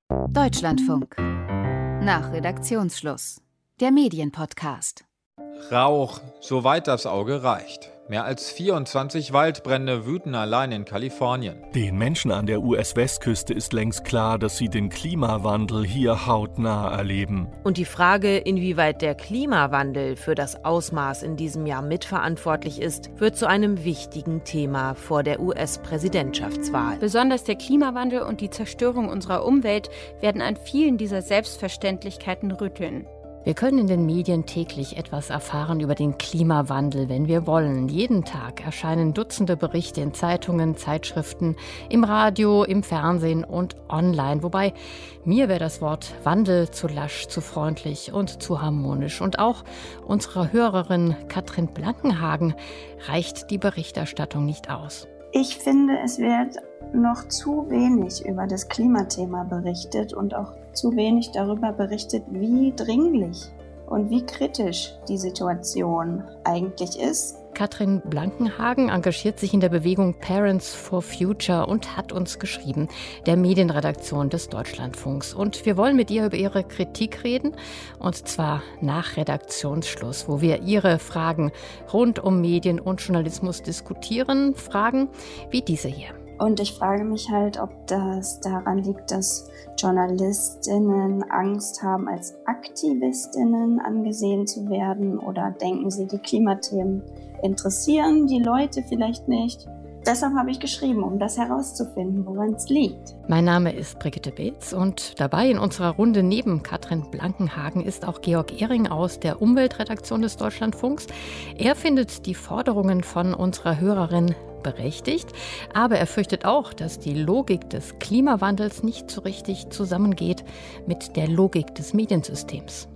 Deutschlandfunk. Nach Redaktionsschluss. Der Medienpodcast. Rauch, soweit das Auge reicht. Mehr als 24 Waldbrände wüten allein in Kalifornien. Den Menschen an der US-Westküste ist längst klar, dass sie den Klimawandel hier hautnah erleben. Und die Frage, inwieweit der Klimawandel für das Ausmaß in diesem Jahr mitverantwortlich ist, wird zu einem wichtigen Thema vor der US-Präsidentschaftswahl. Besonders der Klimawandel und die Zerstörung unserer Umwelt werden an vielen dieser Selbstverständlichkeiten rütteln. Wir können in den Medien täglich etwas erfahren über den Klimawandel, wenn wir wollen. Jeden Tag erscheinen Dutzende Berichte in Zeitungen, Zeitschriften, im Radio, im Fernsehen und online. Wobei mir wäre das Wort Wandel zu lasch, zu freundlich und zu harmonisch. Und auch unserer Hörerin Katrin Blankenhagen reicht die Berichterstattung nicht aus. Ich finde, es wird noch zu wenig über das Klimathema berichtet und auch zu wenig darüber berichtet, wie dringlich und wie kritisch die Situation eigentlich ist. Katrin Blankenhagen engagiert sich in der Bewegung Parents for Future und hat uns geschrieben, der Medienredaktion des Deutschlandfunks. Und wir wollen mit ihr über ihre Kritik reden, und zwar nach Redaktionsschluss, wo wir ihre Fragen rund um Medien und Journalismus diskutieren. Fragen wie diese hier. Und ich frage mich halt, ob das daran liegt, dass JournalistInnen Angst haben, als AktivistInnen angesehen zu werden, oder denken sie, die Klimathemen interessieren die Leute vielleicht nicht. Deshalb habe ich geschrieben, um das herauszufinden, woran es liegt. Mein Name ist Brigitte Beetz und dabei in unserer Runde neben Katrin Blankenhagen ist auch Georg Ehring aus der Umweltredaktion des Deutschlandfunks. Er findet die Forderungen von unserer Hörerin berechtigt, aber er fürchtet auch, dass die Logik des Klimawandels nicht so richtig zusammengeht mit der Logik des Mediensystems.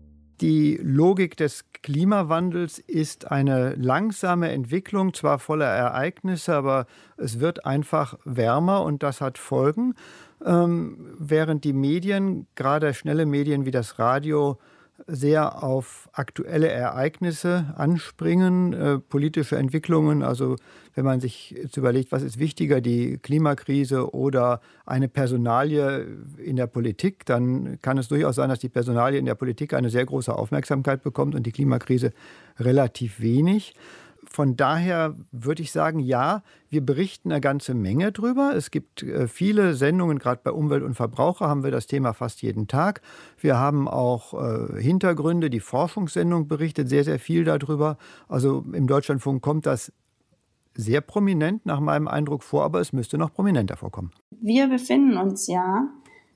Die Logik des Klimawandels ist eine langsame Entwicklung, zwar voller Ereignisse, aber es wird einfach wärmer und das hat Folgen. Während die Medien, gerade schnelle Medien wie das Radio, sehr auf aktuelle Ereignisse anspringen, politische Entwicklungen. Also wenn man sich jetzt überlegt, was ist wichtiger, die Klimakrise oder eine Personalie in der Politik, dann kann es durchaus sein, dass die Personalie in der Politik eine sehr große Aufmerksamkeit bekommt und die Klimakrise relativ wenig. Von daher würde ich sagen, ja, wir berichten eine ganze Menge drüber. Es gibt viele Sendungen, gerade bei Umwelt und Verbraucher haben wir das Thema fast jeden Tag. Wir haben auch Hintergründe, die Forschungssendung berichtet sehr, sehr viel darüber. Also im Deutschlandfunk kommt das sehr prominent nach meinem Eindruck vor, aber es müsste noch prominenter vorkommen. Wir befinden uns ja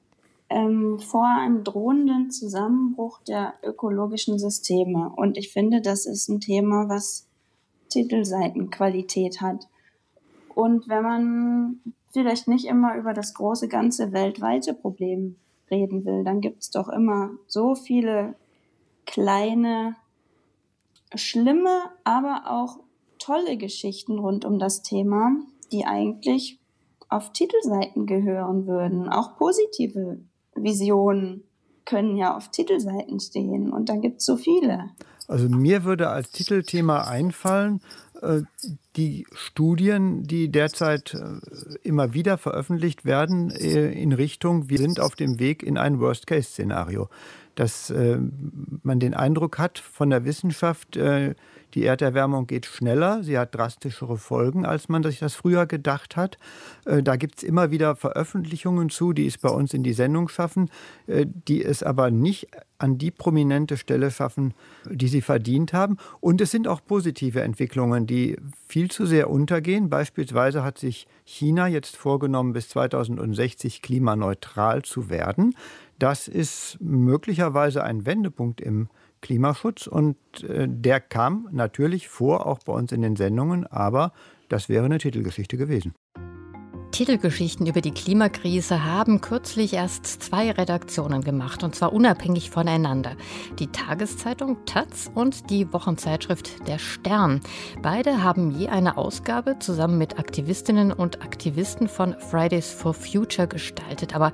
vor einem drohenden Zusammenbruch der ökologischen Systeme. Und ich finde, das ist ein Thema, was Titelseitenqualität hat. Und wenn man vielleicht nicht immer über das große, ganze weltweite Problem reden will, dann gibt es doch immer so viele kleine, schlimme, aber auch tolle Geschichten rund um das Thema, die eigentlich auf Titelseiten gehören würden. Auch positive Visionen können ja auf Titelseiten stehen und da gibt es so viele. Also mir würde als Titelthema einfallen, die Studien, die derzeit immer wieder veröffentlicht werden in Richtung, wir sind auf dem Weg in ein Worst-Case-Szenario. Dass man den Eindruck hat von der Wissenschaft, die Erderwärmung geht schneller, sie hat drastischere Folgen, als man sich das früher gedacht hat. Da gibt es immer wieder Veröffentlichungen zu, die es bei uns in die Sendung schaffen, die es aber nicht an die prominente Stelle schaffen, die sie verdient haben. Und es sind auch positive Entwicklungen, die viel zu sehr untergehen. Beispielsweise hat sich China jetzt vorgenommen, bis 2060 klimaneutral zu werden. Das ist möglicherweise ein Wendepunkt im Klimaschutz und der kam natürlich vor, auch bei uns in den Sendungen, aber das wäre eine Titelgeschichte gewesen. Titelgeschichten über die Klimakrise haben kürzlich erst 2 Redaktionen gemacht, und zwar unabhängig voneinander. Die Tageszeitung taz und die Wochenzeitschrift Der Stern. Beide haben je eine Ausgabe zusammen mit Aktivistinnen und Aktivisten von Fridays for Future gestaltet. Aber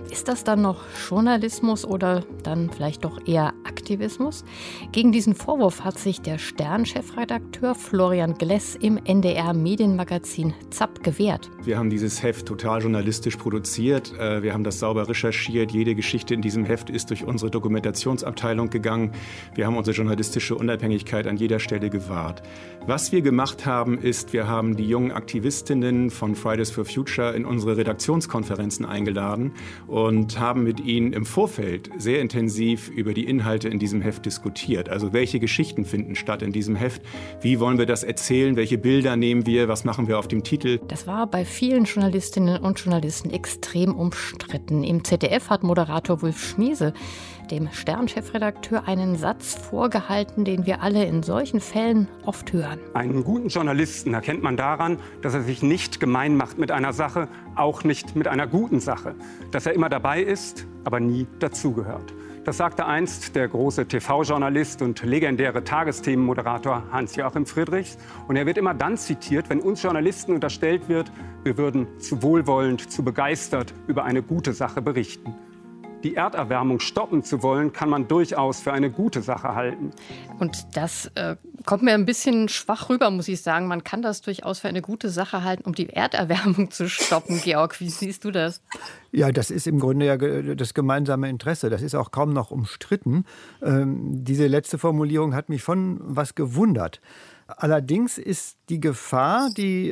Ist das dann noch Journalismus oder dann vielleicht doch eher Aktivismus? Gegen diesen Vorwurf hat sich der Stern-Chefredakteur Florian Gless im NDR-Medienmagazin ZAP gewehrt. Wir haben dieses Heft total journalistisch produziert. Wir haben das sauber recherchiert. Jede Geschichte in diesem Heft ist durch unsere Dokumentationsabteilung gegangen. Wir haben unsere journalistische Unabhängigkeit an jeder Stelle gewahrt. Was wir gemacht haben, ist, wir haben die jungen Aktivistinnen von Fridays for Future in unsere Redaktionskonferenzen eingeladen und haben mit ihnen im Vorfeld sehr intensiv über die Inhalte in diesem Heft diskutiert. Also welche Geschichten finden statt in diesem Heft? Wie wollen wir das erzählen? Welche Bilder nehmen wir? Was machen wir auf dem Titel? Das war bei vielen Journalistinnen und Journalisten extrem umstritten. Im ZDF hat Moderator Wulf Schmiese dem Stern-Chefredakteur einen Satz vorgehalten, den wir alle in solchen Fällen oft hören. Einen guten Journalisten erkennt man daran, dass er sich nicht gemein macht mit einer Sache, auch nicht mit einer guten Sache. Dass er immer dabei ist, aber nie dazugehört. Das sagte einst der große TV-Journalist und legendäre Tagesthemenmoderator Hans-Joachim Friedrichs. Und er wird immer dann zitiert, wenn uns Journalisten unterstellt wird, wir würden zu wohlwollend, zu begeistert über eine gute Sache berichten. Die Erderwärmung stoppen zu wollen, kann man durchaus für eine gute Sache halten. Und das kommt mir ein bisschen schwach rüber, muss ich sagen. Man kann das durchaus für eine gute Sache halten, um die Erderwärmung zu stoppen. Georg, wie siehst du das? Ja, das ist im Grunde ja das gemeinsame Interesse. Das ist auch kaum noch umstritten. Diese letzte Formulierung hat mich schon was gewundert. Allerdings ist die Gefahr, die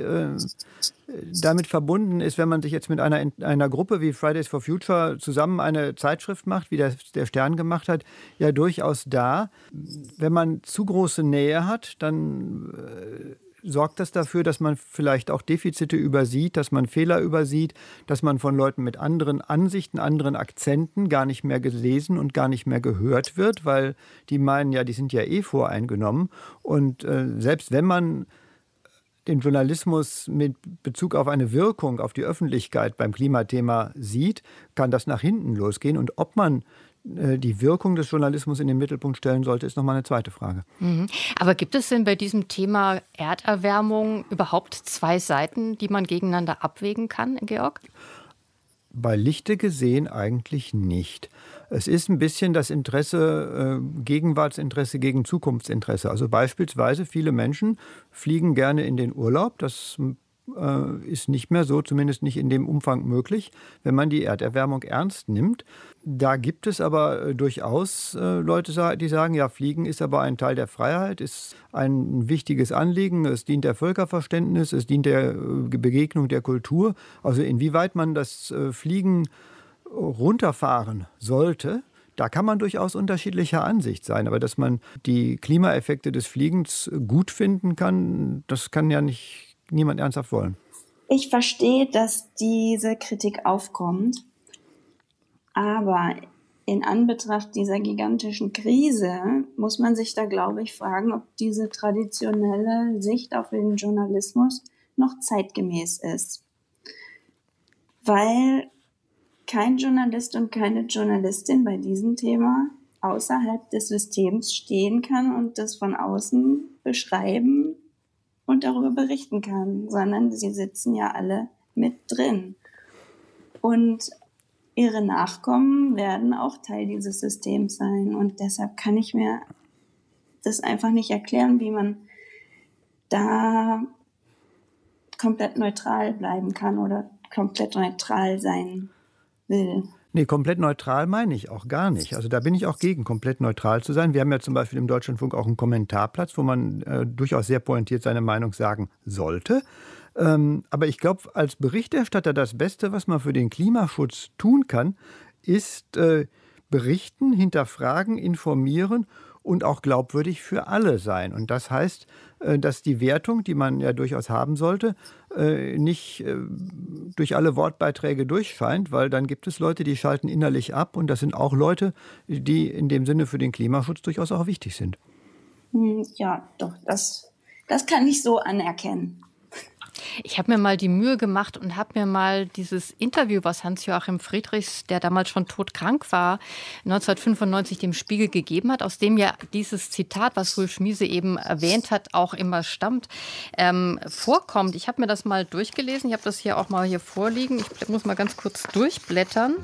damit verbunden ist, wenn man sich jetzt mit einer Gruppe wie Fridays for Future zusammen eine Zeitschrift macht, wie der Stern gemacht hat, ja durchaus da. Wenn man zu große Nähe hat, dann sorgt das dafür, dass man vielleicht auch Defizite übersieht, dass man Fehler übersieht, dass man von Leuten mit anderen Ansichten, anderen Akzenten gar nicht mehr gelesen und gar nicht mehr gehört wird, weil die meinen ja, die sind ja eh voreingenommen. Und selbst wenn man den Journalismus mit Bezug auf eine Wirkung auf die Öffentlichkeit beim Klimathema sieht, kann das nach hinten losgehen. Und ob man die Wirkung des Journalismus in den Mittelpunkt stellen sollte, ist nochmal eine zweite Frage. Aber gibt es denn bei diesem Thema Erderwärmung überhaupt zwei Seiten, die man gegeneinander abwägen kann, Georg? Bei Lichte gesehen eigentlich nicht. Es ist ein bisschen das Interesse, Gegenwartsinteresse gegen Zukunftsinteresse. Also beispielsweise viele Menschen fliegen gerne in den Urlaub. Das ist nicht mehr so, zumindest nicht in dem Umfang möglich, wenn man die Erderwärmung ernst nimmt. Da gibt es aber durchaus Leute, die sagen, ja, Fliegen ist aber ein Teil der Freiheit, ist ein wichtiges Anliegen, es dient der Völkerverständnis, es dient der Begegnung der Kultur. Also inwieweit man das Fliegen runterfahren sollte, da kann man durchaus unterschiedlicher Ansicht sein. Aber dass man die Klimaeffekte des Fliegens gut finden kann, das kann ja niemand ernsthaft wollen. Ich verstehe, dass diese Kritik aufkommt, aber in Anbetracht dieser gigantischen Krise muss man sich da, glaube ich, fragen, ob diese traditionelle Sicht auf den Journalismus noch zeitgemäß ist. Weil kein Journalist und keine Journalistin bei diesem Thema außerhalb des Systems stehen kann und das von außen beschreiben und darüber berichten kann, sondern sie sitzen ja alle mit drin. Und ihre Nachkommen werden auch Teil dieses Systems sein. Und deshalb kann ich mir das einfach nicht erklären, wie man da komplett neutral bleiben kann oder komplett neutral sein will. Nee, komplett neutral meine ich auch gar nicht. Also da bin ich auch gegen, komplett neutral zu sein. Wir haben ja zum Beispiel im Deutschlandfunk auch einen Kommentarplatz, wo man durchaus sehr pointiert seine Meinung sagen sollte. Aber ich glaube, als Berichterstatter das Beste, was man für den Klimaschutz tun kann, ist berichten, hinterfragen, informieren und auch glaubwürdig für alle sein. Und das heißt, dass die Wertung, die man ja durchaus haben sollte, nicht durch alle Wortbeiträge durchscheint, weil dann gibt es Leute, die schalten innerlich ab. Und das sind auch Leute, die in dem Sinne für den Klimaschutz durchaus auch wichtig sind. Ja, doch, das kann ich so anerkennen. Ich habe mir mal die Mühe gemacht und habe mir mal dieses Interview, was Hans-Joachim Friedrichs, der damals schon todkrank war, 1995 dem Spiegel gegeben hat, aus dem ja dieses Zitat, was Rulf Schmiese eben erwähnt hat, auch immer stammt, vorkommt. Ich habe mir das mal durchgelesen. Ich habe das hier auch mal hier vorliegen. Ich muss mal ganz kurz durchblättern.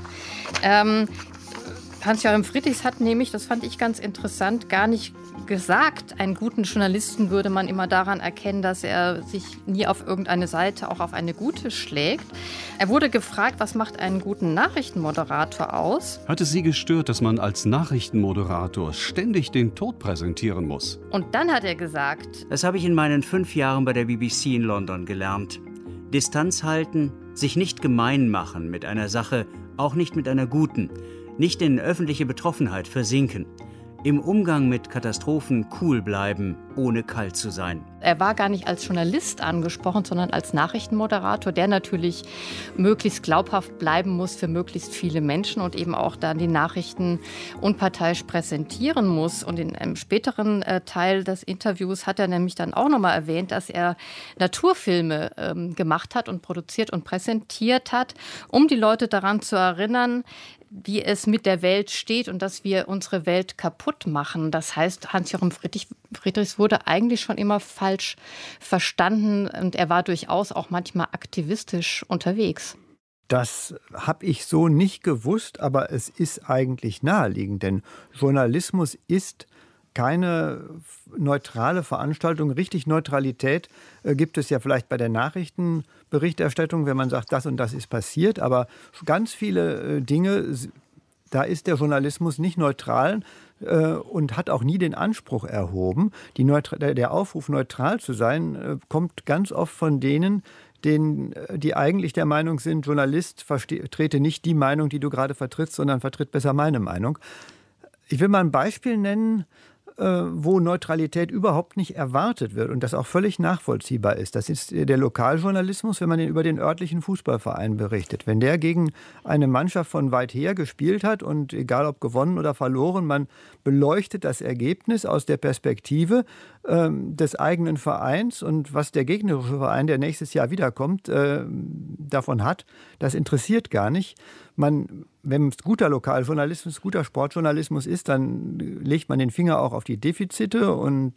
Hans-Joachim Friedrichs hat nämlich, das fand ich ganz interessant, gar nicht gesagt, einen guten Journalisten würde man immer daran erkennen, dass er sich nie auf irgendeine Seite, auch auf eine gute, schlägt. Er wurde gefragt, was macht einen guten Nachrichtenmoderator aus? Hat es Sie gestört, dass man als Nachrichtenmoderator ständig den Tod präsentieren muss? Und dann hat er gesagt: Das habe ich in meinen 5 Jahren bei der BBC in London gelernt. Distanz halten, sich nicht gemein machen mit einer Sache, auch nicht mit einer guten. Nicht in öffentliche Betroffenheit versinken. Im Umgang mit Katastrophen cool bleiben, ohne kalt zu sein. Er war gar nicht als Journalist angesprochen, sondern als Nachrichtenmoderator, der natürlich möglichst glaubhaft bleiben muss für möglichst viele Menschen und eben auch dann die Nachrichten unparteiisch präsentieren muss. Und in einem späteren Teil des Interviews hat er nämlich dann auch nochmal erwähnt, dass er Naturfilme gemacht hat und produziert und präsentiert hat, um die Leute daran zu erinnern, wie es mit der Welt steht und dass wir unsere Welt kaputt machen. Das heißt, Hans-Joachim Friedrichs wurde eigentlich schon immer falsch verstanden und er war durchaus auch manchmal aktivistisch unterwegs. Das habe ich so nicht gewusst, aber es ist eigentlich naheliegend, denn Journalismus ist keine neutrale Veranstaltung. Richtig Neutralität gibt es ja vielleicht bei der Nachrichtenberichterstattung, wenn man sagt, das und das ist passiert. Aber ganz viele Dinge, da ist der Journalismus nicht neutral und hat auch nie den Anspruch erhoben. Der Aufruf, neutral zu sein, kommt ganz oft von denen, die eigentlich der Meinung sind, Journalist vertrete nicht die Meinung, die du gerade vertrittst, sondern vertritt besser meine Meinung. Ich will mal ein Beispiel nennen, wo Neutralität überhaupt nicht erwartet wird und das auch völlig nachvollziehbar ist. Das ist der Lokaljournalismus, wenn man über den örtlichen Fußballverein berichtet. Wenn der gegen eine Mannschaft von weit her gespielt hat und egal ob gewonnen oder verloren, man beleuchtet das Ergebnis aus der Perspektive des eigenen Vereins und was der gegnerische Verein, der nächstes Jahr wiederkommt, davon hat, das interessiert gar nicht. Wenn es guter Lokaljournalismus, guter Sportjournalismus ist, dann legt man den Finger auch auf die Defizite und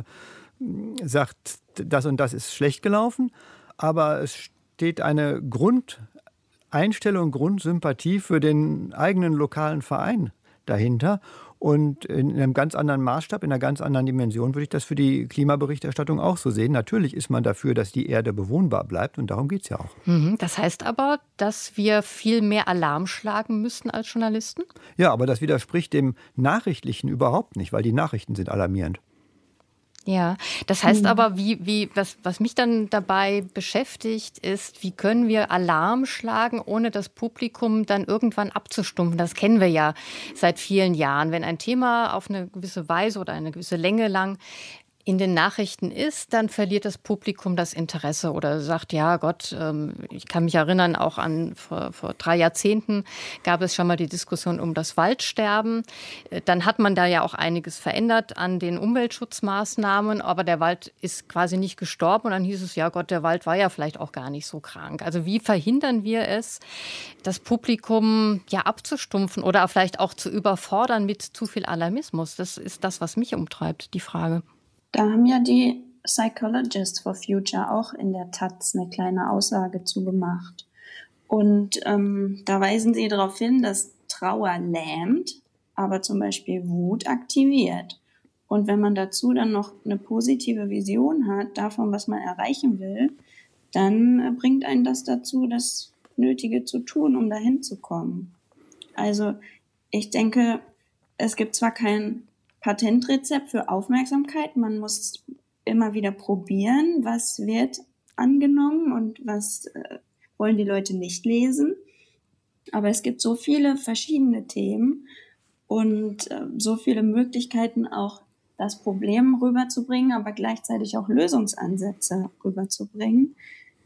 sagt, das und das ist schlecht gelaufen. Aber es steht eine Grundeinstellung, Grundsympathie für den eigenen lokalen Verein dahinter. Und in einem ganz anderen Maßstab, in einer ganz anderen Dimension würde ich das für die Klimaberichterstattung auch so sehen. Natürlich ist man dafür, dass die Erde bewohnbar bleibt und darum geht es ja auch. Das heißt aber, dass wir viel mehr Alarm schlagen müssen als Journalisten? Ja, aber das widerspricht dem Nachrichtlichen überhaupt nicht, weil die Nachrichten sind alarmierend. Ja, das heißt aber, was mich dann dabei beschäftigt, ist, wie können wir Alarm schlagen, ohne das Publikum dann irgendwann abzustumpfen. Das kennen wir ja seit vielen Jahren. Wenn ein Thema auf eine gewisse Weise oder eine gewisse Länge lang in den Nachrichten ist, dann verliert das Publikum das Interesse oder sagt, ja Gott, ich kann mich erinnern, auch an vor 3 Jahrzehnten gab es schon mal die Diskussion um das Waldsterben. Dann hat man da ja auch einiges verändert an den Umweltschutzmaßnahmen, aber der Wald ist quasi nicht gestorben und dann hieß es, ja Gott, der Wald war ja vielleicht auch gar nicht so krank. Also wie verhindern wir es, das Publikum ja abzustumpfen oder vielleicht auch zu überfordern mit zu viel Alarmismus? Das ist das, was mich umtreibt, die Frage. Da haben ja die Psychologists for Future auch in der Taz eine kleine Aussage zu gemacht. Und da weisen sie darauf hin, dass Trauer lähmt, aber zum Beispiel Wut aktiviert. Und wenn man dazu dann noch eine positive Vision hat davon, was man erreichen will, dann bringt einen das dazu, das Nötige zu tun, um dahin zu kommen. Also ich denke, es gibt zwar kein Patentrezept für Aufmerksamkeit. Man muss immer wieder probieren, was wird angenommen und was wollen die Leute nicht lesen. Aber es gibt so viele verschiedene Themen und so viele Möglichkeiten, auch das Problem rüberzubringen, aber gleichzeitig auch Lösungsansätze rüberzubringen.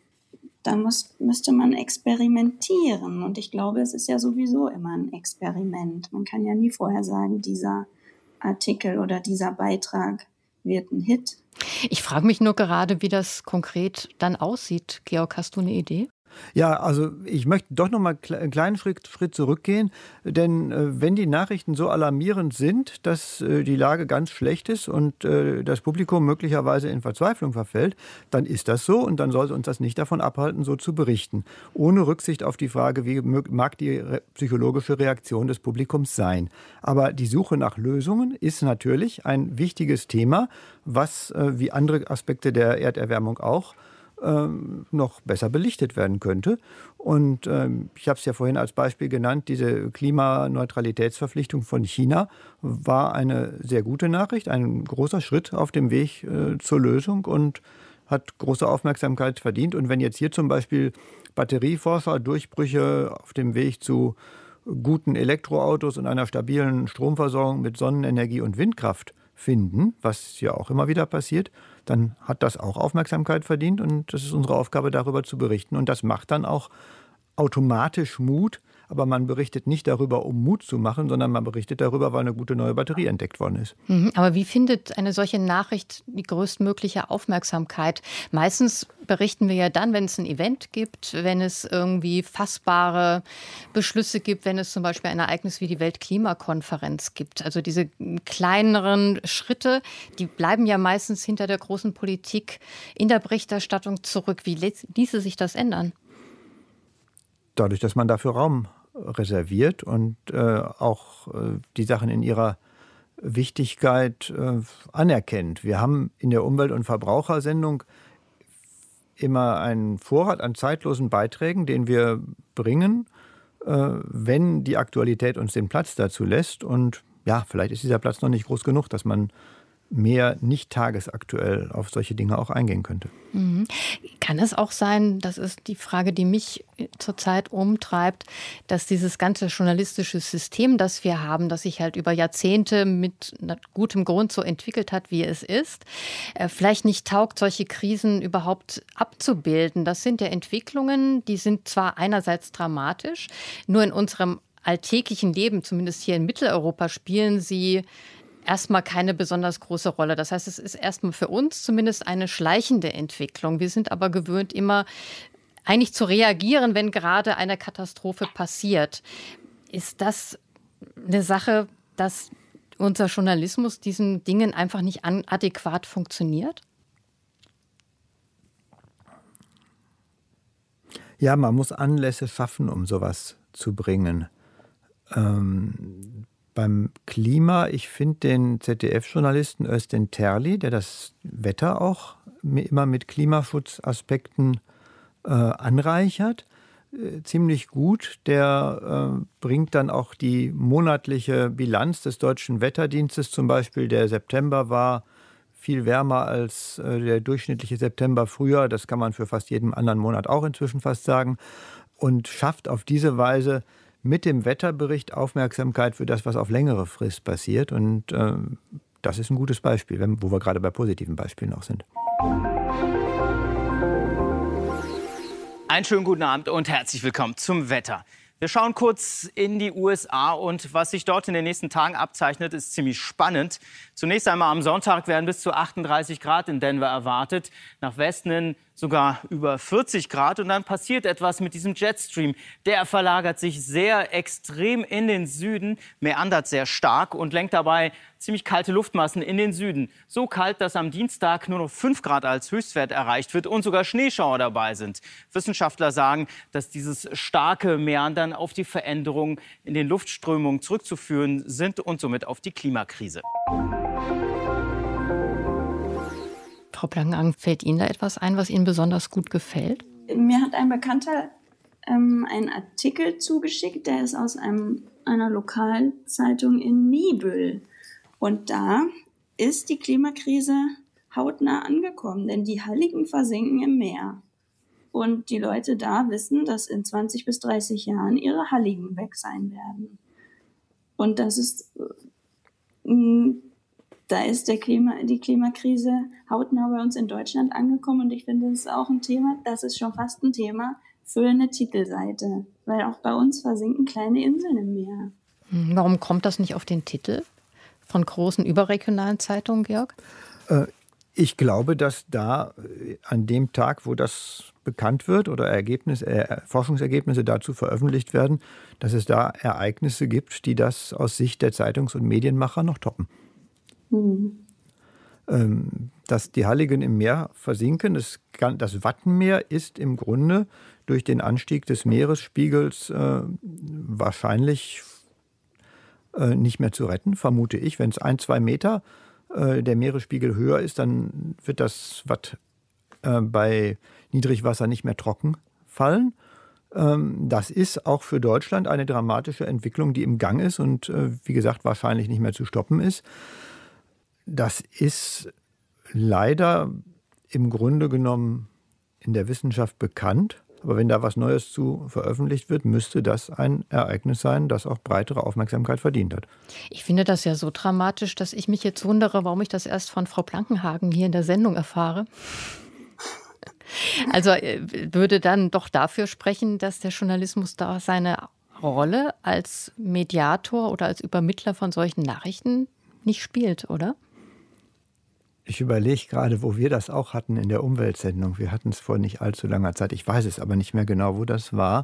Da müsste man experimentieren. Und ich glaube, es ist ja sowieso immer ein Experiment. Man kann ja nie vorher sagen, dieser Artikel oder dieser Beitrag wird ein Hit. Ich frage mich nur gerade, wie das konkret dann aussieht. Georg, hast du eine Idee? Ja, also ich möchte doch noch mal einen kleinen Schritt zurückgehen, denn wenn die Nachrichten so alarmierend sind, dass die Lage ganz schlecht ist und das Publikum möglicherweise in Verzweiflung verfällt, dann ist das so und dann sollte uns das nicht davon abhalten, so zu berichten. Ohne Rücksicht auf die Frage, wie mag die psychologische Reaktion des Publikums sein. Aber die Suche nach Lösungen ist natürlich ein wichtiges Thema, was wie andere Aspekte der Erderwärmung auch noch besser belichtet werden könnte. Und ich habe es ja vorhin als Beispiel genannt, diese Klimaneutralitätsverpflichtung von China war eine sehr gute Nachricht, ein großer Schritt auf dem Weg zur Lösung und hat große Aufmerksamkeit verdient. Und wenn jetzt hier zum Beispiel Batterieforscher Durchbrüche auf dem Weg zu guten Elektroautos und einer stabilen Stromversorgung mit Sonnenenergie und Windkraft finden, was ja auch immer wieder passiert, dann hat das auch Aufmerksamkeit verdient und das ist unsere Aufgabe, darüber zu berichten. Und das macht dann auch automatisch Mut, aber man berichtet nicht darüber, um Mut zu machen, sondern man berichtet darüber, weil eine gute neue Batterie entdeckt worden ist. Aber wie findet eine solche Nachricht die größtmögliche Aufmerksamkeit? Meistens berichten wir ja dann, wenn es ein Event gibt, wenn es irgendwie fassbare Beschlüsse gibt, wenn es zum Beispiel ein Ereignis wie die Weltklimakonferenz gibt. Also diese kleineren Schritte, die bleiben ja meistens hinter der großen Politik in der Berichterstattung zurück. Wie ließe sich das ändern? Dadurch, dass man dafür Raum reserviert und auch die Sachen in ihrer Wichtigkeit anerkennt. Wir haben in der Umwelt- und Verbrauchersendung immer einen Vorrat an zeitlosen Beiträgen, den wir bringen, wenn die Aktualität uns den Platz dazu lässt. Und ja, vielleicht ist dieser Platz noch nicht groß genug, dass man mehr nicht tagesaktuell auf solche Dinge auch eingehen könnte. Kann es auch sein, das ist die Frage, die mich zurzeit umtreibt, dass dieses ganze journalistische System, das wir haben, das sich halt über Jahrzehnte mit gutem Grund so entwickelt hat, wie es ist, vielleicht nicht taugt, solche Krisen überhaupt abzubilden. Das sind ja Entwicklungen, die sind zwar einerseits dramatisch, nur in unserem alltäglichen Leben, zumindest hier in Mitteleuropa, spielen sie erstmal keine besonders große Rolle. Das heißt, es ist erstmal für uns zumindest eine schleichende Entwicklung. Wir sind aber gewöhnt, immer eigentlich zu reagieren, wenn gerade eine Katastrophe passiert. Ist das eine Sache, dass unser Journalismus diesen Dingen einfach nicht adäquat funktioniert? Ja, man muss Anlässe schaffen, um sowas zu bringen. Beim Klima, ich finde den ZDF-Journalisten Özden Terli, der das Wetter auch immer mit Klimaschutzaspekten anreichert, ziemlich gut. Der bringt dann auch die monatliche Bilanz des Deutschen Wetterdienstes. Zum Beispiel der September war viel wärmer als der durchschnittliche September früher. Das kann man für fast jeden anderen Monat auch inzwischen fast sagen. Und schafft auf diese Weise mit dem Wetterbericht Aufmerksamkeit für das, was auf längere Frist passiert. Und das ist ein gutes Beispiel, wo wir gerade bei positiven Beispielen auch sind. Einen schönen guten Abend und herzlich willkommen zum Wetter. Wir schauen kurz in die USA und was sich dort in den nächsten Tagen abzeichnet, ist ziemlich spannend. Zunächst einmal am Sonntag werden bis zu 38 Grad in Denver erwartet. Nach Westen hin sogar über 40 Grad. Und dann passiert etwas mit diesem Jetstream. Der verlagert sich sehr extrem in den Süden, meandert sehr stark und lenkt dabei ziemlich kalte Luftmassen in den Süden. So kalt, dass am Dienstag nur noch 5 Grad als Höchstwert erreicht wird und sogar Schneeschauer dabei sind. Wissenschaftler sagen, dass dieses starke Meandern auf die Veränderungen in den Luftströmungen zurückzuführen sind und somit auf die Klimakrise. Frau Blankenang, fällt Ihnen da etwas ein, was Ihnen besonders gut gefällt? Mir hat ein Bekannter einen Artikel zugeschickt, der ist aus einer Lokalzeitung in Niebüll. Und da ist die Klimakrise hautnah angekommen, denn die Halligen versinken im Meer. Und die Leute da wissen, dass in 20 bis 30 Jahren ihre Halligen weg sein werden. Und das ist... Da ist die Klimakrise hautnah bei uns in Deutschland angekommen und ich finde, das ist auch ein Thema, das ist schon fast ein Thema für eine Titelseite, weil auch bei uns versinken kleine Inseln im Meer. Warum kommt das nicht auf den Titel von großen überregionalen Zeitungen, Georg? Ich glaube, dass da an dem Tag, wo das bekannt wird oder Forschungsergebnisse dazu veröffentlicht werden, dass es da Ereignisse gibt, die das aus Sicht der Zeitungs- und Medienmacher noch toppen. Dass die Halligen im Meer versinken, das Wattenmeer ist im Grunde durch den Anstieg des Meeresspiegels wahrscheinlich nicht mehr zu retten, vermute ich. Wenn es 1-2 Meter der Meeresspiegel höher ist, dann wird das Watt bei Niedrigwasser nicht mehr trocken fallen. Das ist auch für Deutschland eine dramatische Entwicklung, die im Gang ist und wie gesagt wahrscheinlich nicht mehr zu stoppen ist. Das ist leider im Grunde genommen in der Wissenschaft bekannt. Aber wenn da was Neues zu veröffentlicht wird, müsste das ein Ereignis sein, das auch breitere Aufmerksamkeit verdient hat. Ich finde das ja so dramatisch, dass ich mich jetzt wundere, warum ich das erst von Frau Blankenhagen hier in der Sendung erfahre. Also würde dann doch dafür sprechen, dass der Journalismus da seine Rolle als Mediator oder als Übermittler von solchen Nachrichten nicht spielt, oder? Ich überlege gerade, wo wir das auch hatten in der Umweltsendung. Wir hatten es vor nicht allzu langer Zeit. Ich weiß es aber nicht mehr genau, wo das war.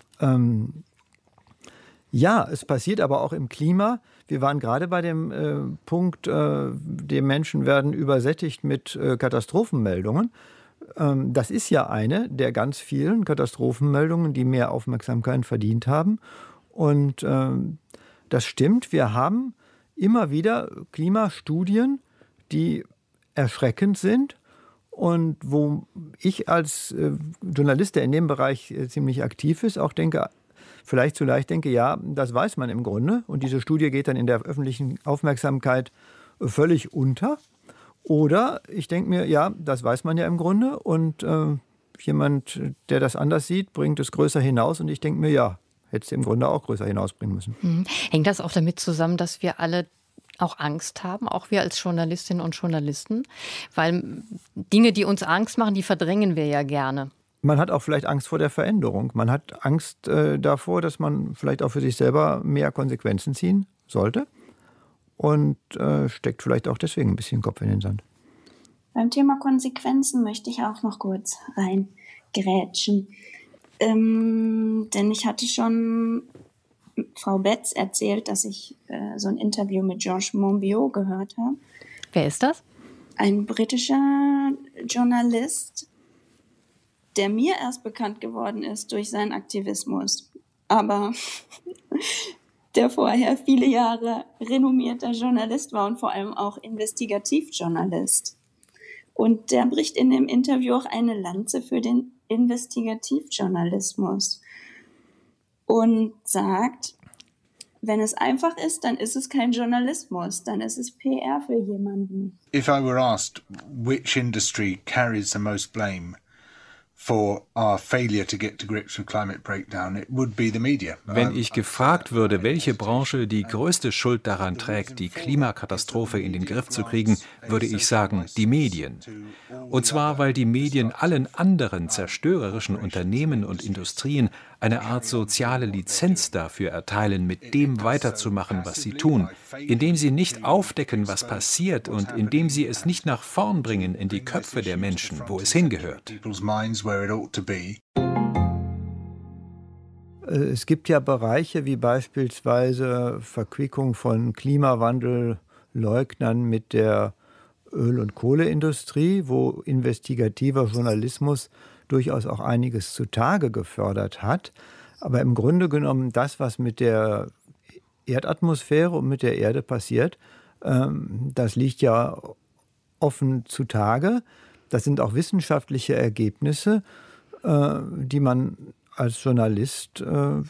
Ja, es passiert aber auch im Klima. Wir waren gerade bei dem Punkt, die Menschen werden übersättigt mit Katastrophenmeldungen. Das ist ja eine der ganz vielen Katastrophenmeldungen, die mehr Aufmerksamkeit verdient haben. Und das stimmt, wir haben immer wieder Klimastudien, die erschreckend sind und wo ich als Journalist, der in dem Bereich ziemlich aktiv ist, auch vielleicht zu leicht denke, ja, das weiß man im Grunde und diese Studie geht dann in der öffentlichen Aufmerksamkeit völlig unter. Oder ich denke mir, ja, das weiß man ja im Grunde und jemand, der das anders sieht, bringt es größer hinaus und ich denke mir, ja, hätte es im Grunde auch größer hinausbringen müssen. Hängt das auch damit zusammen, dass wir alle auch Angst haben, auch wir als Journalistinnen und Journalisten? Weil Dinge, die uns Angst machen, die verdrängen wir ja gerne. Man hat auch vielleicht Angst vor der Veränderung. Man hat Angst davor, dass man vielleicht auch für sich selber mehr Konsequenzen ziehen sollte und steckt vielleicht auch deswegen ein bisschen Kopf in den Sand. Beim Thema Konsequenzen möchte ich auch noch kurz reingrätschen. Denn ich hatte schon Frau Betz erzählt, dass ich so ein Interview mit Georges Monbiot gehört habe. Wer ist das? Ein britischer Journalist, der mir erst bekannt geworden ist durch seinen Aktivismus, aber der vorher viele Jahre renommierter Journalist war und vor allem auch Investigativjournalist. Und der bricht in dem Interview auch eine Lanze für den Investigativjournalismus. Und sagt, wenn es einfach ist, dann ist es kein Journalismus, dann ist es PR für jemanden. If I were asked which industry carries the most blame for our failure to get to grips with climate breakdown, it would be the media. Wenn ich gefragt würde, welche Branche die größte Schuld daran trägt, die Klimakatastrophe in den Griff zu kriegen, würde ich sagen, die Medien. Und zwar, weil die Medien allen anderen zerstörerischen Unternehmen und Industrien eine Art soziale Lizenz dafür erteilen, mit dem weiterzumachen, was sie tun, indem sie nicht aufdecken, was passiert und indem sie es nicht nach vorn bringen in die Köpfe der Menschen, wo es hingehört. Es gibt ja Bereiche wie beispielsweise Verquickung von Klimawandelleugnern mit der Öl- und Kohleindustrie, wo investigativer Journalismus durchaus auch einiges zutage gefördert hat. Aber im Grunde genommen das, was mit der Erdatmosphäre und mit der Erde passiert, das liegt ja offen zutage. Das sind auch wissenschaftliche Ergebnisse, die man als Journalist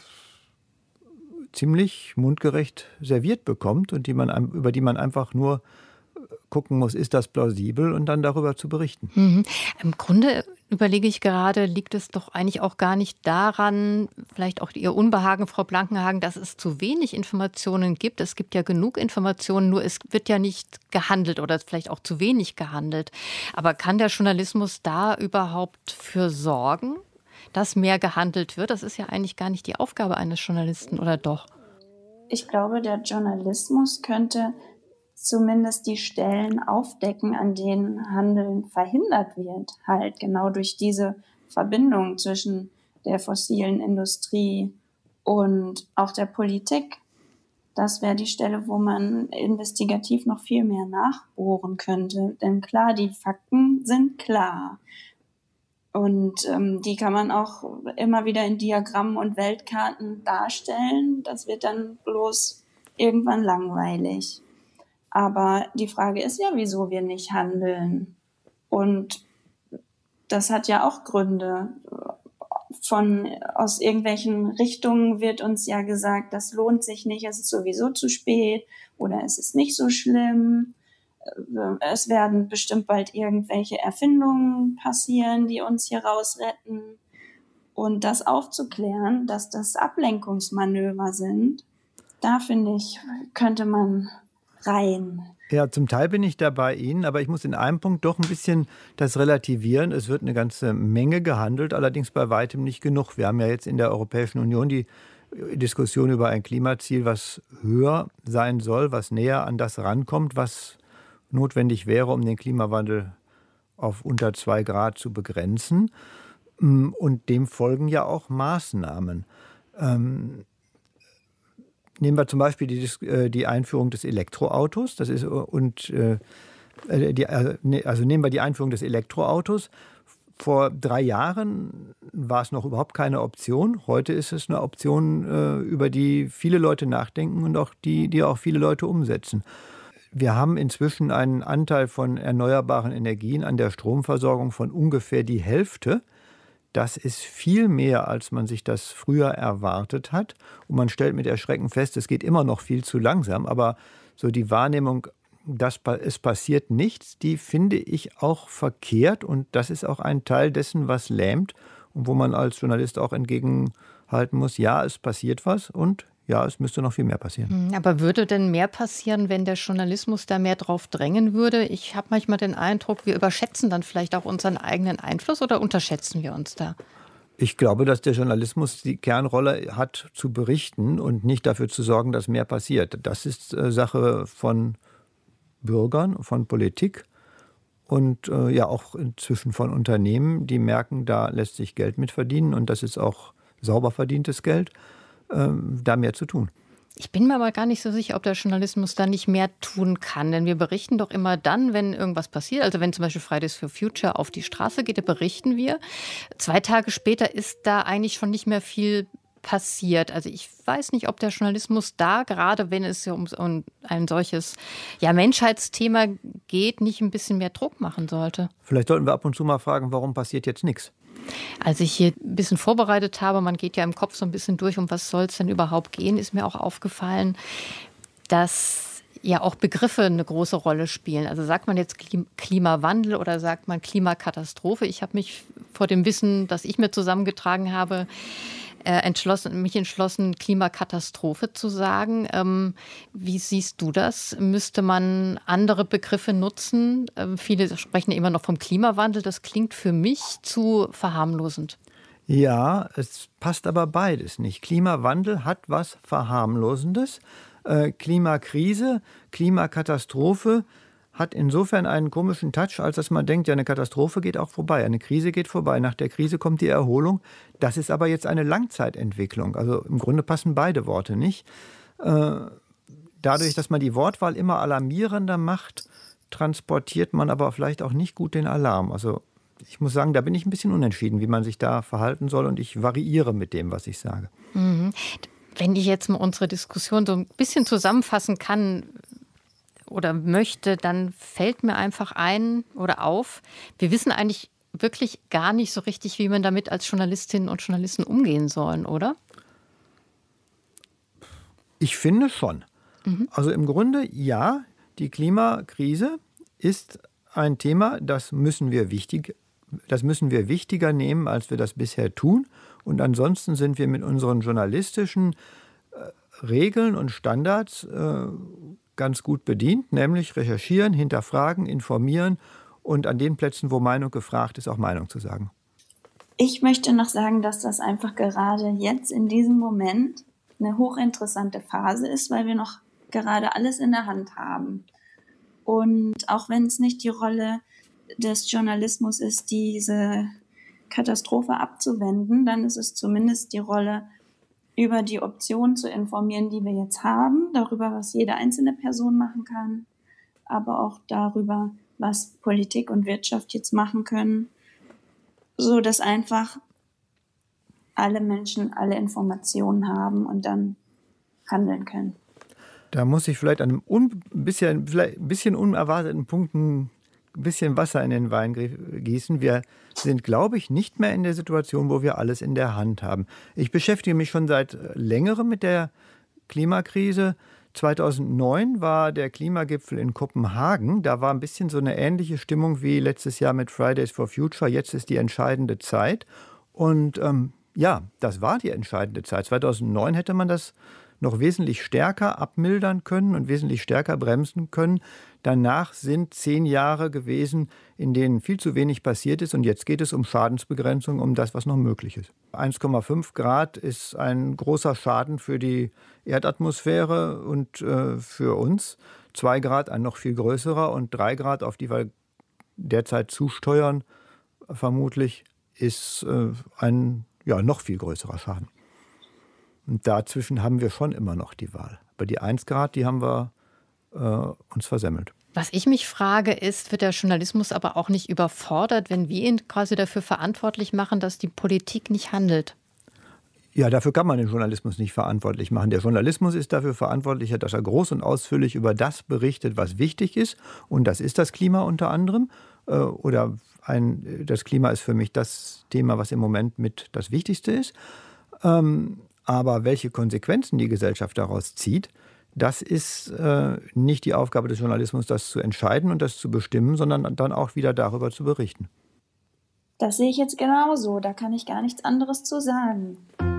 ziemlich mundgerecht serviert bekommt und über die man einfach nur gucken muss, ist das plausibel und dann darüber zu berichten. Im Grunde überlege ich gerade, liegt es doch eigentlich auch gar nicht daran, vielleicht auch Ihr Unbehagen, Frau Blankenhagen, dass es zu wenig Informationen gibt. Es gibt ja genug Informationen, nur es wird ja nicht gehandelt oder vielleicht auch zu wenig gehandelt. Aber kann der Journalismus da überhaupt für sorgen, dass mehr gehandelt wird? Das ist ja eigentlich gar nicht die Aufgabe eines Journalisten, oder doch? Ich glaube, der Journalismus könnte zumindest die Stellen aufdecken, an denen Handeln verhindert wird, halt genau durch diese Verbindung zwischen der fossilen Industrie und auch der Politik. Das wäre die Stelle, wo man investigativ noch viel mehr nachbohren könnte. Denn klar, die Fakten sind klar. Und die kann man auch immer wieder in Diagrammen und Weltkarten darstellen. Das wird dann bloß irgendwann langweilig. Aber die Frage ist ja, wieso wir nicht handeln. Und das hat ja auch Gründe. Aus irgendwelchen Richtungen wird uns ja gesagt, das lohnt sich nicht, es ist sowieso zu spät oder es ist nicht so schlimm. Es werden bestimmt bald irgendwelche Erfindungen passieren, die uns hier rausretten. Und das aufzuklären, dass das Ablenkungsmanöver sind, da finde ich, könnte man rein. Ja, zum Teil bin ich da bei Ihnen, aber ich muss in einem Punkt doch ein bisschen das relativieren. Es wird eine ganze Menge gehandelt, allerdings bei weitem nicht genug. Wir haben ja jetzt in der Europäischen Union die Diskussion über ein Klimaziel, was höher sein soll, was näher an das rankommt, was notwendig wäre, um den Klimawandel auf unter 2 Grad zu begrenzen. Und dem folgen ja auch Maßnahmen. Nehmen wir zum Beispiel die Einführung des Elektroautos. Nehmen wir die Einführung des Elektroautos. Vor 3 Jahren war es noch überhaupt keine Option. Heute ist es eine Option, über die viele Leute nachdenken und auch die auch viele Leute umsetzen. Wir haben inzwischen einen Anteil von erneuerbaren Energien an der Stromversorgung von ungefähr die Hälfte. Das ist viel mehr, als man sich das früher erwartet hat. Und man stellt mit Erschrecken fest, es geht immer noch viel zu langsam. Aber so die Wahrnehmung, dass es passiert nichts, die finde ich auch verkehrt. Und das ist auch ein Teil dessen, was lähmt und wo man als Journalist auch entgegenhalten muss, ja, es passiert was und ja, es müsste noch viel mehr passieren. Aber würde denn mehr passieren, wenn der Journalismus da mehr drauf drängen würde? Ich habe manchmal den Eindruck, wir überschätzen dann vielleicht auch unseren eigenen Einfluss oder unterschätzen wir uns da? Ich glaube, dass der Journalismus die Kernrolle hat, zu berichten und nicht dafür zu sorgen, dass mehr passiert. Das ist Sache von Bürgern, von Politik und ja auch inzwischen von Unternehmen, die merken, da lässt sich Geld mit verdienen und das ist auch sauber verdientes Geld. Da mehr zu tun. Ich bin mir aber gar nicht so sicher, ob der Journalismus da nicht mehr tun kann. Denn wir berichten doch immer dann, wenn irgendwas passiert. Also wenn zum Beispiel Fridays for Future auf die Straße geht, da berichten wir. 2 Tage später ist da eigentlich schon nicht mehr viel passiert. Also ich weiß nicht, ob der Journalismus da, gerade wenn es um ein solches Menschheitsthema geht, nicht ein bisschen mehr Druck machen sollte. Vielleicht sollten wir ab und zu mal fragen, warum passiert jetzt nichts? Als ich hier ein bisschen vorbereitet habe, man geht ja im Kopf so ein bisschen durch, um was soll es denn überhaupt gehen, ist mir auch aufgefallen, dass ja auch Begriffe eine große Rolle spielen. Also sagt man jetzt Klimawandel oder sagt man Klimakatastrophe? Ich habe mich vor dem Wissen, das ich mir zusammengetragen habe, entschlossen, Klimakatastrophe zu sagen. Wie siehst du das? Müsste man andere Begriffe nutzen? Viele sprechen immer noch vom Klimawandel. Das klingt für mich zu verharmlosend. Ja, es passt aber beides nicht. Klimawandel hat was Verharmlosendes. Klimakrise, Klimakatastrophe hat insofern einen komischen Touch, als dass man denkt, ja, eine Katastrophe geht auch vorbei, eine Krise geht vorbei, nach der Krise kommt die Erholung. Das ist aber jetzt eine Langzeitentwicklung. Also im Grunde passen beide Worte nicht. Dadurch, dass man die Wortwahl immer alarmierender macht, transportiert man aber vielleicht auch nicht gut den Alarm. Also ich muss sagen, da bin ich ein bisschen unentschieden, wie man sich da verhalten soll und ich variiere mit dem, was ich sage. Mhm. Wenn ich jetzt mal unsere Diskussion so ein bisschen zusammenfassen kann, oder möchte, dann fällt mir einfach ein oder auf, wir wissen eigentlich wirklich gar nicht so richtig, wie man damit als Journalistinnen und Journalisten umgehen sollen, oder? Ich finde schon. Also im Grunde, ja, die Klimakrise ist ein Thema, das müssen wir wichtiger nehmen, als wir das bisher tun. Und ansonsten sind wir mit unseren journalistischen Regeln und Standards ganz gut bedient, nämlich recherchieren, hinterfragen, informieren und an den Plätzen, wo Meinung gefragt ist, auch Meinung zu sagen. Ich möchte noch sagen, dass das einfach gerade jetzt in diesem Moment eine hochinteressante Phase ist, weil wir noch gerade alles in der Hand haben. Und auch wenn es nicht die Rolle des Journalismus ist, diese Katastrophe abzuwenden, dann ist es zumindest die Rolle, über die Optionen zu informieren, die wir jetzt haben, darüber, was jede einzelne Person machen kann, aber auch darüber, was Politik und Wirtschaft jetzt machen können, so dass einfach alle Menschen alle Informationen haben und dann handeln können. Da muss ich vielleicht an einem bisschen unerwarteten Punkt ein bisschen Wasser in den Wein gießen. Wir sind, glaube ich, nicht mehr in der Situation, wo wir alles in der Hand haben. Ich beschäftige mich schon seit längerem mit der Klimakrise. 2009 war der Klimagipfel in Kopenhagen. Da war ein bisschen so eine ähnliche Stimmung wie letztes Jahr mit Fridays for Future. Jetzt ist die entscheidende Zeit. Und ja, das war die entscheidende Zeit. 2009 hätte man das noch wesentlich stärker abmildern können und wesentlich stärker bremsen können. Danach sind 10 Jahre gewesen, in denen viel zu wenig passiert ist. Und jetzt geht es um Schadensbegrenzung, um das, was noch möglich ist. 1,5 Grad ist ein großer Schaden für die Erdatmosphäre und für uns. 2 Grad ein noch viel größerer und 3 Grad, auf die wir derzeit zusteuern, vermutlich, ist ein noch viel größerer Schaden. Und dazwischen haben wir schon immer noch die Wahl. Aber die 1 Grad, die haben wir uns versemmelt. Was ich mich frage, ist, wird der Journalismus aber auch nicht überfordert, wenn wir ihn quasi dafür verantwortlich machen, dass die Politik nicht handelt? Ja, dafür kann man den Journalismus nicht verantwortlich machen. Der Journalismus ist dafür verantwortlich, dass er groß und ausführlich über das berichtet, was wichtig ist. Und das ist das Klima unter anderem. Das Klima ist für mich das Thema, was im Moment mit das Wichtigste ist. Aber welche Konsequenzen die Gesellschaft daraus zieht, das ist nicht die Aufgabe des Journalismus, das zu entscheiden und das zu bestimmen, sondern dann auch wieder darüber zu berichten. Das sehe ich jetzt genauso. Da kann ich gar nichts anderes zu sagen.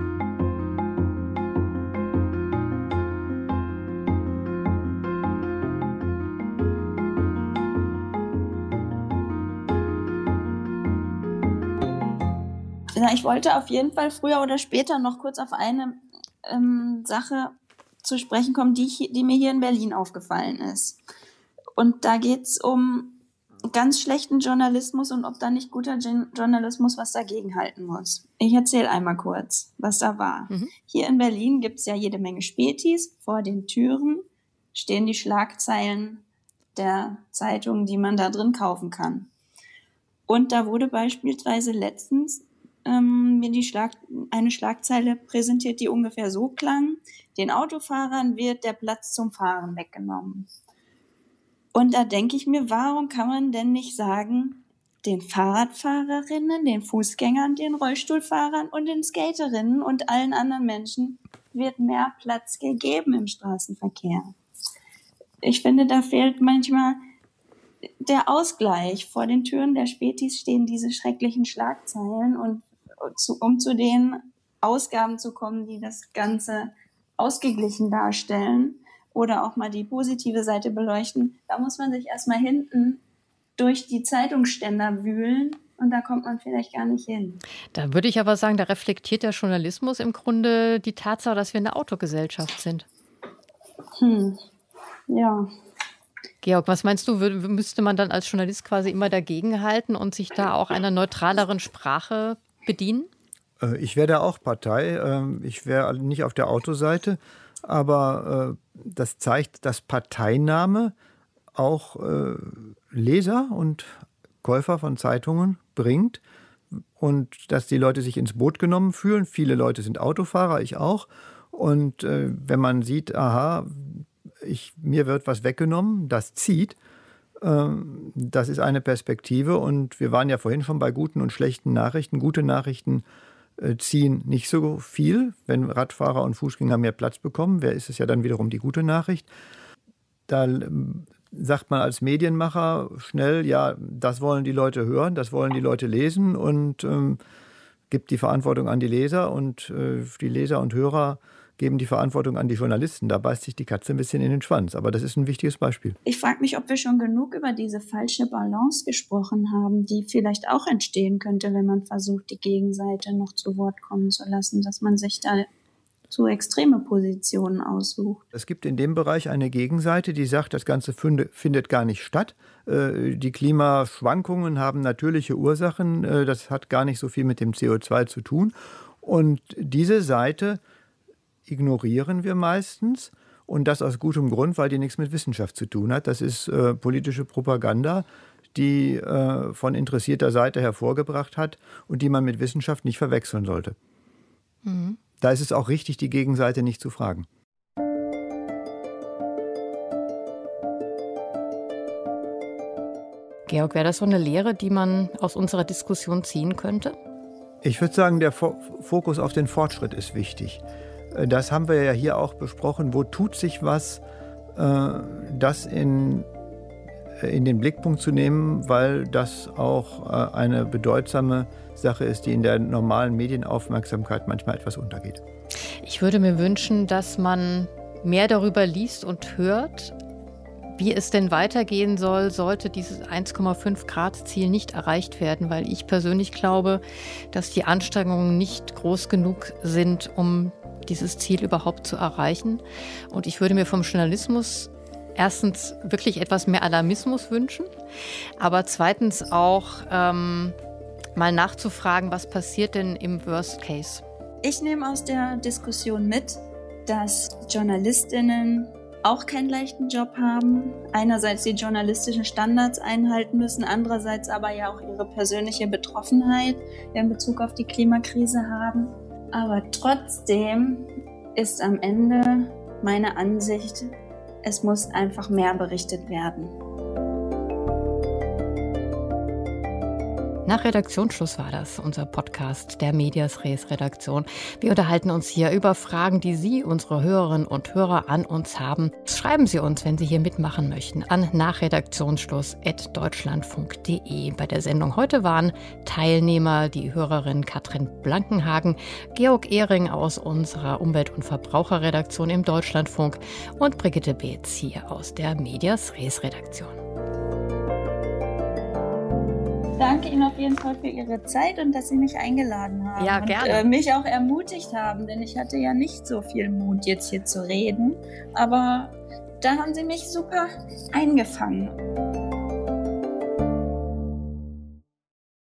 Ich wollte auf jeden Fall früher oder später noch kurz auf eine Sache zu sprechen kommen, die mir hier in Berlin aufgefallen ist. Und da geht es um ganz schlechten Journalismus und ob da nicht guter Journalismus was dagegen halten muss. Ich erzähle einmal kurz, was da war. Hier in Berlin gibt es ja jede Menge Spätis. Vor den Türen stehen die Schlagzeilen der Zeitungen, die man da drin kaufen kann. Und da wurde beispielsweise letztens mir eine Schlagzeile präsentiert, die ungefähr so klang: Den Autofahrern wird der Platz zum Fahren weggenommen. Und da denke ich mir, warum kann man denn nicht sagen, den Fahrradfahrerinnen, den Fußgängern, den Rollstuhlfahrern und den Skaterinnen und allen anderen Menschen wird mehr Platz gegeben im Straßenverkehr? Ich finde, da fehlt manchmal der Ausgleich. Vor den Türen der Spätis stehen diese schrecklichen Schlagzeilen und um zu den Ausgaben zu kommen, die das Ganze ausgeglichen darstellen oder auch mal die positive Seite beleuchten, da muss man sich erstmal hinten durch die Zeitungsständer wühlen und da kommt man vielleicht gar nicht hin. Da würde ich aber sagen, da reflektiert der Journalismus im Grunde die Tatsache, dass wir eine Autogesellschaft sind. Ja. Georg, was meinst du, müsste man dann als Journalist quasi immer dagegenhalten und sich da auch einer neutraleren Sprache bedienen? Ich wäre da auch Partei. Ich wäre nicht auf der Autoseite. Aber das zeigt, dass Parteinahme auch Leser und Käufer von Zeitungen bringt und dass die Leute sich ins Boot genommen fühlen. Viele Leute sind Autofahrer, ich auch. Und wenn man sieht, aha, mir wird was weggenommen, das zieht, das ist eine Perspektive. Und wir waren ja vorhin schon bei guten und schlechten Nachrichten. Gute Nachrichten ziehen nicht so viel, wenn Radfahrer und Fußgänger mehr Platz bekommen. Wer ist es ja dann wiederum die gute Nachricht? Da sagt man als Medienmacher schnell, ja, das wollen die Leute hören, das wollen die Leute lesen und gibt die Verantwortung an die Leser und die Leser und Hörer geben die Verantwortung an die Journalisten. Da beißt sich die Katze ein bisschen in den Schwanz. Aber das ist ein wichtiges Beispiel. Ich frage mich, ob wir schon genug über diese falsche Balance gesprochen haben, die vielleicht auch entstehen könnte, wenn man versucht, die Gegenseite noch zu Wort kommen zu lassen, dass man sich da zu extreme Positionen aussucht. Es gibt in dem Bereich eine Gegenseite, die sagt, das Ganze findet gar nicht statt. Die Klimaschwankungen haben natürliche Ursachen. Das hat gar nicht so viel mit dem CO2 zu tun. Und diese Seite ignorieren wir meistens. Und das aus gutem Grund, weil die nichts mit Wissenschaft zu tun hat. Das ist politische Propaganda, die von interessierter Seite hervorgebracht hat und die man mit Wissenschaft nicht verwechseln sollte. Mhm. Da ist es auch richtig, die Gegenseite nicht zu fragen. Georg, wäre das so eine Lehre, die man aus unserer Diskussion ziehen könnte? Ich würde sagen, der Fokus auf den Fortschritt ist wichtig. Das haben wir ja hier auch besprochen. Wo tut sich was, das in den Blickpunkt zu nehmen, weil das auch eine bedeutsame Sache ist, die in der normalen Medienaufmerksamkeit manchmal etwas untergeht. Ich würde mir wünschen, dass man mehr darüber liest und hört, wie es denn weitergehen soll, sollte dieses 1,5-Grad-Ziel nicht erreicht werden, weil ich persönlich glaube, dass die Anstrengungen nicht groß genug sind, um dieses Ziel überhaupt zu erreichen. Und ich würde mir vom Journalismus erstens wirklich etwas mehr Alarmismus wünschen, aber zweitens auch mal nachzufragen, was passiert denn im Worst Case? Ich nehme aus der Diskussion mit, dass JournalistInnen auch keinen leichten Job haben. Einerseits die journalistischen Standards einhalten müssen, andererseits aber ja auch ihre persönliche Betroffenheit in Bezug auf die Klimakrise haben. Aber trotzdem ist am Ende meine Ansicht, es muss einfach mehr berichtet werden. Nach Redaktionsschluss war das, unser Podcast der Medias Res Redaktion. Wir unterhalten uns hier über Fragen, die Sie, unsere Hörerinnen und Hörer, an uns haben. Schreiben Sie uns, wenn Sie hier mitmachen möchten, an nachredaktionsschluss@deutschlandfunk.de. Bei der Sendung heute waren Teilnehmer die Hörerin Katrin Blankenhagen, Georg Ehring aus unserer Umwelt- und Verbraucherredaktion im Deutschlandfunk und Brigitte Beetz hier aus der Medias Res Redaktion. Danke Ihnen auf jeden Fall für Ihre Zeit und dass Sie mich eingeladen haben. Ja, gerne. Und mich auch ermutigt haben, denn ich hatte ja nicht so viel Mut, jetzt hier zu reden. Aber da haben Sie mich super eingefangen.